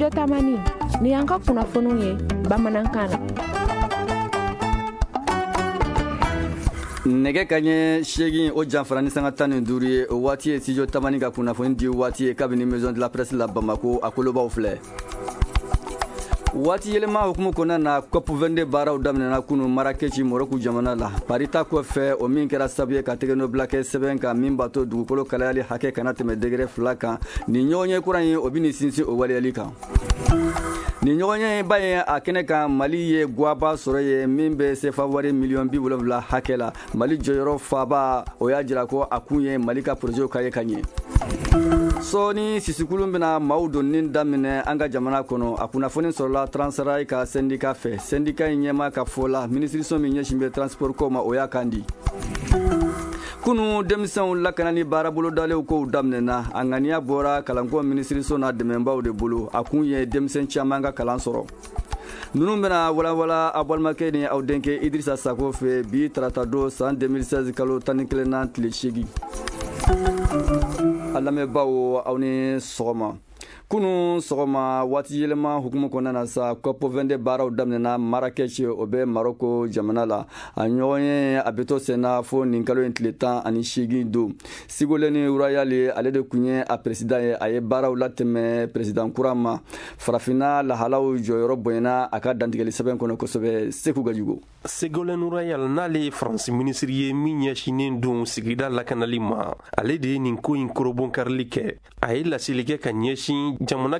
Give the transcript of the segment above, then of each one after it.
Studio Tamani ni y'an ka kunnafoniw ye bamanankan na. Nɛgɛ ka ɲɛ 8 o janfara ni sanga 15 ye o waati ye Studio Tamani ka kunnafoni di waati ye kabini Maison de la Presse la Bamako a kolobaw filɛ. Waati yɛlɛma hukumu kɔnɔna na COP22 baaraw daminɛna kunu Marrakech Morocco jamana la. Paris ta kɔfɛ o min kɛra sababu ye ka tɛgɛnɔ bila kɛ sɛbɛn kan min b'a to dugukolo kalayali hakɛ kana tɛmɛ degré 2 kan. Ni ɲɔgɔnye kura ye o bi ni sinsin o waliyali kan. Ni ɲɔgɔnye ba ye a kɛnɛ kan Mali ye guaba sɔrɔ ye min bɛ CFA wari miliyɔn 70 hakɛ la. Mali jɔyɔrɔ faba o y'a jira ko a kun ye Mali ka projet ka ye ka ɲɛ. Sɔɔni sisikulun bɛna maaw donni daminɛ an ka jamana kɔnɔ a kunnafoni sɔrɔla Transrail ka syndicat fɛ. Syndicat in ɲɛma ka fɔ la ministre min ɲɛsin bɛ transport ko ma o y'a kan di. Kunu denmisɛnw lakanani baara bolodalew kow daminɛna a ŋaniya bɔra kalanko ministre n'a dɛmɛbaaw de bolo a kun ye denmisɛn caman ka kalan sɔrɔ. Nunu bɛna walawala a balimakɛ ni aw denkɛ Idrissa Sako fɛ bi tarata don san 2016 kalo 11 na tile 8. A lamɛnbaaw aw ni sɔgɔma. Kunu sɔgɔma waati yɛlɛma hukumu kɔnɔna na sa COP22 baaraw daminɛna Marrakech o bɛ Maroko jamana la. A ɲɔgɔn ye a bɛ to senna fo nin kalo in tile 18 don. Ségolène Royal ale de kun ye a président ye a ye baaraw latɛmɛ président kura ma. Farafinna lahalaw jɔyɔrɔ bonyana a ka dantigɛli sɛbɛn kɔnɔ kosɛbɛ. Seku Gajugo. Ségolène Royal n'ale France ministre ye min ɲɛsinen don sigida lakanali ma ale de ye nin ko in korobon karili kɛ. A ye laseli kɛ ka ɲɛsin jamana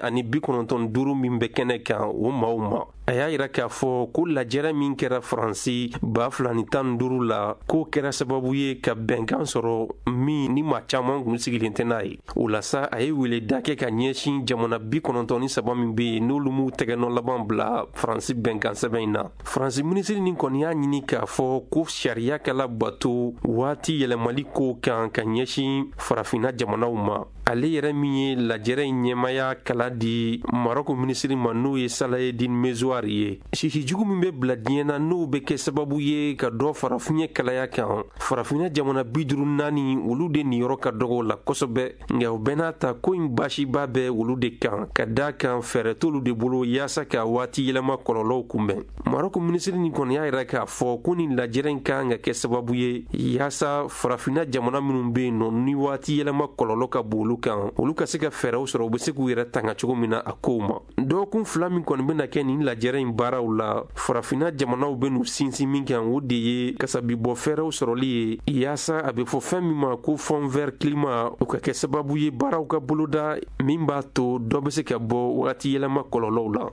195 min bɛ kɛnɛ kan o maaw ma. A y'a yira k'a fɔ ko lajɛrɛ min kɛra Faransi 2015 la k'o kɛra sababu ye ka bɛnkan sɔrɔ min ni maa caman kun sigilen tɛ n'a ye. O la sa a ye weleda kɛ ka ɲɛsin jamana 93 min bɛ yen n'olu m'u tɛgɛnɔ laban bila Faransi bɛnkan sɛbɛn in na. Faransi minisiri nin kɔni y'a ɲini k'a fɔ ko sariya kɛla bato waati yɛlɛmali ko kan ka ɲɛsin farafinna jamanaw ma. Ale yɛrɛ min ye lajɛrɛ in ɲɛmaya kala di Maroko minisiri ma n'o ye Salayedine Mezoari ye. Sisi jugu min bɛ bila diɲɛ na n'o bɛ kɛ sababu ye ka dɔ fara fiɲɛ kalaya kan. Farafinna jamana 54 olu de niyɔrɔ ka dɔgɔ la kosɛbɛ nka o bɛɛ n'a ta ko in baasiba bɛ olu de kan ka da kan fɛɛrɛ t'olu de bolo yaasa ka waati yɛlɛma kɔlɔlɔw kunbɛn. Maroko minisiri nin kɔni y'a yira k'a fɔ ko nin lajɛrɛ in kan ka kɛ sababu ye yaasa farafinna jamana minnu bɛ yen nɔ ni waati yɛlɛma kɔlɔlɔ ka bon olu kan olu ka se ka fɛɛrɛw sɔrɔ u bɛ se k'u yɛrɛ tanga cogo min na a kow ma. Dɔgɔkun 2 min kɔni bɛna kɛ nin lajɛrɛ in baaraw la farafinna jamanaw bɛ n'u sinsin min kan o de ye kasabibɔ fɛɛrɛw sɔrɔli ye yaasa a bɛ fɔ fɛn min ma ko fond vert climat o ka kɛ sababu ye baaraw ka boloda min b'a to dɔ bɛ se ka bɔ waati yɛlɛma kɔlɔlɔw la.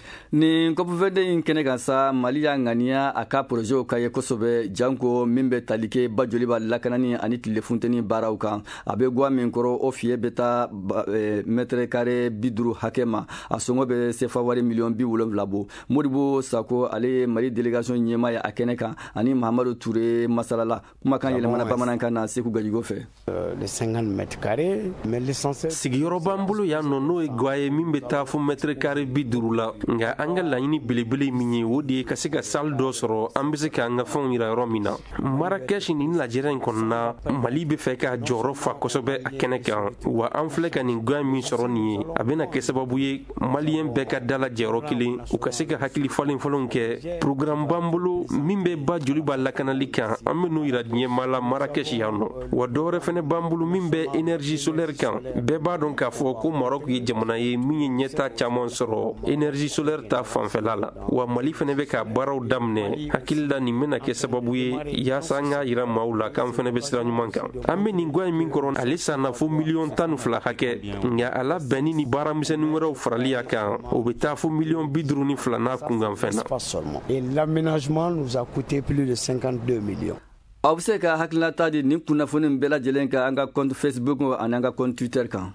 Ni COP22 in kɛnɛ kan sa Mali y'a ŋaniya a ka projet ka ye kosɛbɛ janko min bɛ tali kɛ ba joli b'a lakanani ani tile funteni baaraw kan a bɛ guwa min kɔrɔ o fiye bɛ taa mètre carré 50 hakɛ ma a sɔngɔ bɛ CFA wari miliyɔn 70 bɔ. Modibo Sako ale ye Mali délégation ɲɛma ye a kɛnɛ kan ani Mahamadu Touré masalala kumakan yɛlɛmana bamanankan na Seku Gajigo fɛ. Les 50 mètres carrés mais l'essentiel sigiyɔrɔ b'an bolo yan nɔ n'o ye guwa ye min bɛ taa fo mètre carré 50 la nka an ka laɲini belebele min ye o de ye ka se ka salle dɔ sɔrɔ an bɛ se k'an ka fɛnw yira yɔrɔ min na. Marrakech nin lajɛrɛ in kɔnɔna Mali bɛ fɛ ka jɔyɔrɔ fa kosɛbɛ a kɛnɛ kan wa an filɛ ka nin guwa min sɔrɔ nin ye a bɛna kɛ sababu ye maliyɛn bɛɛ ka dala jɛyɔrɔ kelen u ka se ka hakili falenfalenw kɛ. Programme b'an bolo min bɛ ba joli b'a lakanali kan an bɛ n'o yira diɲɛma la Marrakech yan nɔ wa dɔwɛrɛ fɛnɛ b'an bolo min bɛ énergie solaire kan bɛɛ b'a dɔn k'a fɔ ko Maroc ye jamana ye min ye ɲɛta caman sɔrɔ énergie solaire ta fanfɛla la wa Mali fɛnɛ bɛ ka baaraw daminɛ hakili la nin bɛna kɛ sababu ye yaasa an k'a yira maaw la k'an fɛnɛ bɛ sira ɲuman kan. An bɛ nin guwa min kɔrɔ ale sanna fo miliyɔn 12 hakɛ nka a labɛnni ni baaramisɛnnin wɛrɛw farali a kan o bɛ taa fo miliyɔn 52 n'a kunkan fɛn na. Et l'aménagement nous a coûté plus de 52 millions. Aw bɛ se ka hakilinata di nin kunnafoni bɛɛ lajɛlen kan an ka compte Facebook ani an ka compte Twitter kan.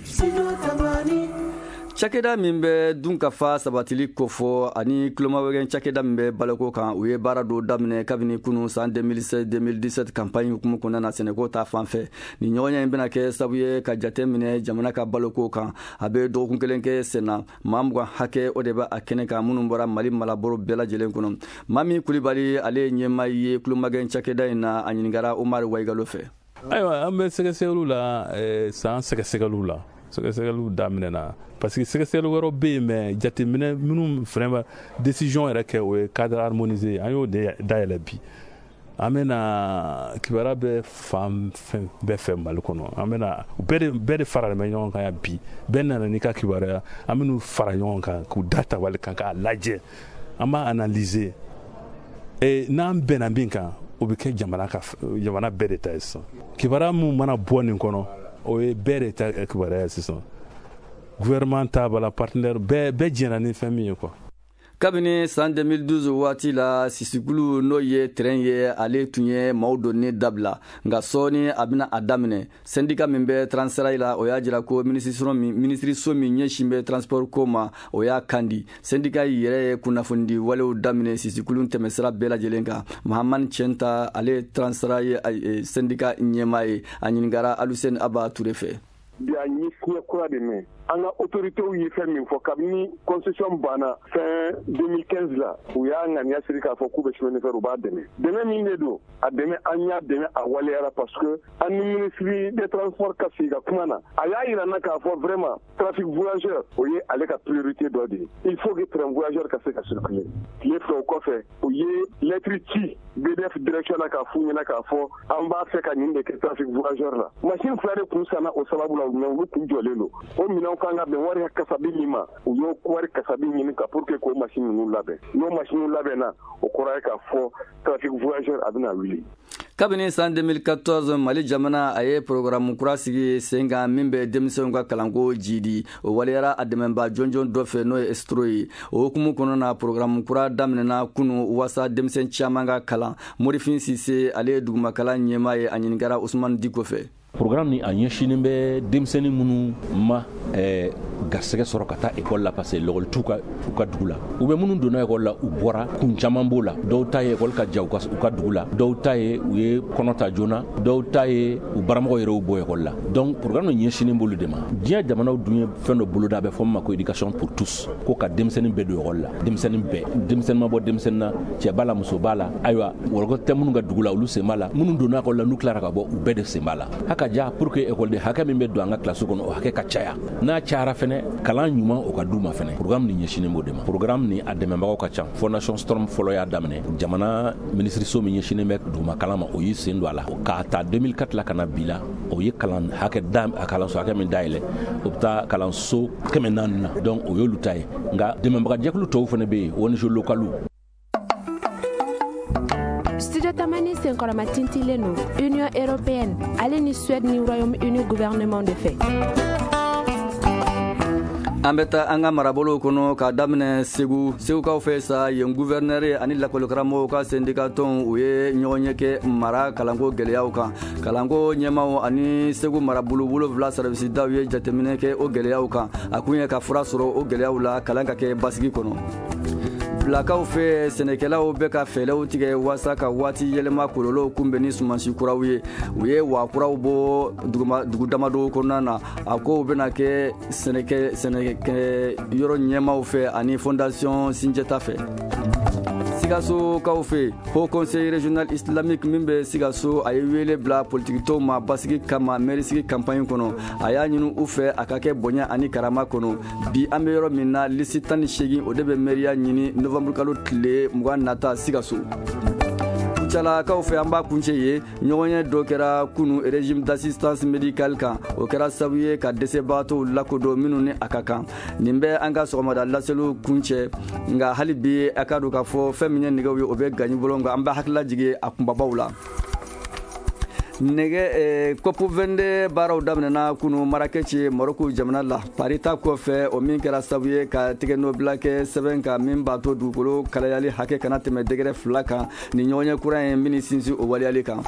Cakɛda min bɛ dunkafa sabatili kofɔ ani kulomawɛgɛn cakɛda min bɛ baloko kan u ye baara dɔ daminɛ kabini kunu san 2016-2017 campagne hukumu kɔnɔna na Sɛnɛko ta fanfɛ. Ni ɲɔgɔnya in bɛna kɛ sababu ye ka jate minɛ jamana ka baloko kan a bɛ dɔgɔkun kelen kɛ senna maa mugan hakɛ o de bɛ a kɛnɛ kan minnu bɔra Mali malabolo bɛɛ lajɛlen kɔnɔ. Mami Kulibali ale ye ɲɛmaa ye kulomagɛn cakɛda in na a ɲiningara Omar Waigalo fɛ. Ayiwa an bɛ sɛgɛsɛgɛliw la san sɛgɛsɛgɛliw la sɛgɛsɛgɛliw daminɛna parce que sɛgɛsɛgɛli wɛrɛ bɛ yen mais jateminɛ minnu vraiment décision yɛrɛ kɛ o ye cadre harmonisé an y'o de dayɛlɛ bi an bɛna kibaruya bɛ fan bɛɛ fɛ Mali kɔnɔ an bɛna bɛɛ de faralen bɛ ɲɔgɔn kan yan bi bɛɛ nana n'i ka kibaruya an bɛn'u fara ɲɔgɔn kan k'u da tabali kan k'a lajɛ an b'a analyser n'an bɛnna min kan o bɛ kɛ jamana bɛɛ de ta ye sisan kibaruya min mana bɔ nin kɔnɔ o ye bɛɛ de ta kibaruya ye sisan gouvernement ta bala partenaire bɛɛ jɛnna ni fɛn min ye quoi. Kabini san 2012 waati la sisikulu n'o ye terrain ye ale tun ye maaw donni dabila nka sɔɔni a bɛna a daminɛ syndicat min bɛ transrail la o y'a jira ko minisiriso min ɲɛsin bɛ transport ko ma o y'a kandi syndicat yɛrɛ ye kunnafoni walew daminɛ sisikulu tɛmɛsira bɛɛ lajɛlen kan Mahamani Cɛnta ale transrail syndicat ɲɛmaa ye a ɲininkara Aluseni Aba Ture fɛ. Bi a ɲi fiɲɛ kura de mɛn an ka autoritéw ye fɛn min fɔ kabini concession banna fin 2015 la u y'a ŋaniya siri k'a fɔ k'u bɛ chemin de fer u b'a dɛmɛ min de don a dɛmɛ an y'a dɛmɛ a waleyara parce que an ni ministre des transports ka sigi ka kuma na a y'a yira na k'a fɔ vraiment trafic voyageur o ye ale ka priorité dɔ de ye il faut que train voyageur ka se ka circuler tile fila o kɔfɛ u ye lettre ci BDF direction na k'a f'u ɲɛna k'a fɔ an b'a fɛ ka nin de kɛ trafic voyageur la machine fila de kun sanna o sababu la mais olu kun jɔlen don o minɛnw kan ka bɛn wari kasabi min ma u y'o wari kasabi ɲini ka pour que k'o machine ninnu labɛn n'o machine labɛnna o kɔrɔ ye k'a fɔ trafic voyageur a bɛna wuli. Kabini san 2014 Mali jamana a ye programme kura sigi sen kan min bɛ denmisɛnw ka kalanko jidi o waliyara a dɛmɛba jɔnjɔn dɔ fɛ n'o ye Estro ye o hukumu kɔnɔ na programme kura daminɛna kunu wasa denmisɛn caman ka kalan Morifin Sise ale ye dugumakalan ɲɛmaa ye a ɲininkara Usman Diko fɛ. Programme ni a ɲɛsinen bɛ denmisɛnnin minnu ma garisɛgɛ sɔrɔ ka taa école la parce que l'école t'u ka dugu la u bɛ minnu donna école la u bɔra kun caman b'o la dɔw ta ye école ka ja u ka dugu la dɔw ta ye u ye kɔnɔ ta joona dɔw ta ye u baramɔgɔ yɛrɛ u bɔ école la donc programme ɲɛsinen b'olu de ma diɲɛ jamanaw dun ye fɛn dɔ boloda a bɛ fɔ min ma ko éducation pour tous ko ka denmisɛnnin bɛɛ don école la denmisɛnnin bɛɛ denmisɛnnin ma bɔ denmisɛnnin na cɛ b'a la muso b'a la ayiwa wɔlɔkɔ tɛ minnu ka dugu la olu sen b'a la minnu donna école la n'u tilara ka bɔ u bɛɛ de sen b'a la ja pour que école de hakɛ min bɛ don an ka classe kɔnɔ o hakɛ ka caya n'a cayara fɛnɛ kalan ɲuman o ka d'u ma fɛnɛ programme ni ɲɛsinen b'o de ma programme ni a dɛmɛbagaw ka ca fondation Storm fɔlɔ y'a daminɛ jamana minisiriso min ɲɛsinen bɛ duguma kalan ma o y'i sen don a la k'a ta 2004 la ka na bi la o ye kalan hakɛ kalanso hakɛ min dayɛlɛ o bɛ taa kalanso 400 na donc o y'olu ta ye nka dɛmɛbagajɛkulu tɔw fɛnɛ bɛ yen ONG localu. Studio Tamani senkɔrɔma tintilen no Union européenne ale ni Suède ni Royaume-Uni gouvernement de fait. An bɛ taa an ka marabolow kɔnɔ k'a daminɛ segukaw fɛ sa yen gouverneur ani lakɔlikaramɔgɔw ka syndicat tɔnw u ye ɲɔgɔn ɲɛ kɛ mara kalanko gɛlɛyaw kan kalanko ɲɛmaw ani segu marabolo 7 service daw ye jateminɛ kɛ o gɛlɛyaw kan a kun ye ka fura sɔrɔ o gɛlɛyaw la kalan ka kɛ basigi kɔnɔ. Bilakaw fɛ sɛnɛkɛlaw bɛ ka fɛɛrɛw tigɛ wasa ka waati yɛlɛma kɔlɔlɔw kunbɛn ni sumansi kuraw ye u ye wakuraw bɔ dugu damadɔ kɔnɔna na a ko u bɛna kɛ sɛnɛkɛ yɔrɔ ɲɛmaw fɛ ani fondation Sinjeta fɛ. Sikaso kaw fɛ Haut Conseil régional islamique min bɛ Sikaso a ye wele bila politikitɔw ma basigi kama mairisigi campagne kɔnɔ a y'a ɲini u fɛ a ka kɛ bonya ani karama kɔnɔ bi an bɛ yɔrɔ min na liste 18 o de bɛ mairia ɲini novembre kalo tile 20 nata Sikaso. Kucalakaw fɛ an b'a kunce ye ɲɔgɔnye dɔ kɛra kunu régime d'assistance médicale kan o kɛra sababu ye ka dɛsɛbaatɔw lakodɔn minnu ni a ka kan nin bɛ an ka sɔgɔmada laseliw kuncɛ nka hali bi a ka don k'a fɔ fɛn min ye nɛgɛw ye o bɛ gaɲi bolo nka an bɛ hakilila jigin a kunbabaw la. COP 22 baaraw daminɛna kunu Marakɛci Marɔku jamana la Paris ta kɔfɛ o min kɛra sababu ye ka tigɛnɔbila kɛ sɛbɛn kan min b'a to dugukolo kalayali hakɛ kana tɛmɛ degɛrɛ 2 kan ni ɲɔgɔnye kura ye min sinsin o waliyali kan.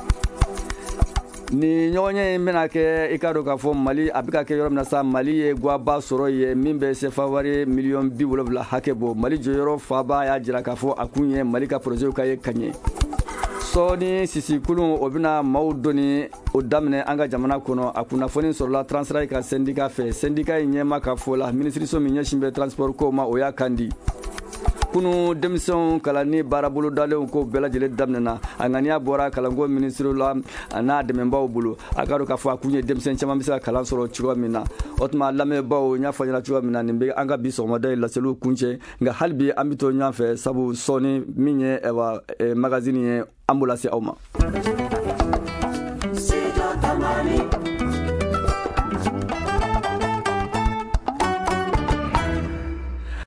Ni ɲɔgɔnye in bɛna kɛ i ka dɔn k'a fɔ Mali a bɛ ka kɛ yɔrɔ min na sa Mali ye guaba sɔrɔ ye min bɛ CFA wari miliyɔn 70 hakɛ bɔ Mali jɔyɔrɔ faba y'a jira k'a fɔ a kun ye Mali ka projet ka ye ka ɲɛ. Sɔɔni sisi kulun o bɛna maaw dɔnni o daminɛ an ka jamana kɔnɔ a kunnafoni sɔrɔla Transrail ka syndicat fɛ syndicat in ɲɛma ka fɔ la minisiriso min ɲɛsin bɛ transport ko ma o y'a kandi kunu denmisɛnw kalanni baarabolo dalenw ko bɛɛ lajɛlen daminɛna a ŋaniya bɔra kalanko minisiri la n'a dɛmɛbaw bolo a ka dɔn k'a fɔ a kun ye denmisɛn caman bɛ se ka kalan sɔrɔ cogoya min na o tuma lamɛnbaw n y'a fɔ ɲɛna cogoya min na nin bɛ an ka bi sɔgɔmada ye laseliw kuncɛ nka hali bi an bɛ to ɲɔgɔn fɛ sabu sɔɔni min ye magazine ye an b'o lase aw ma.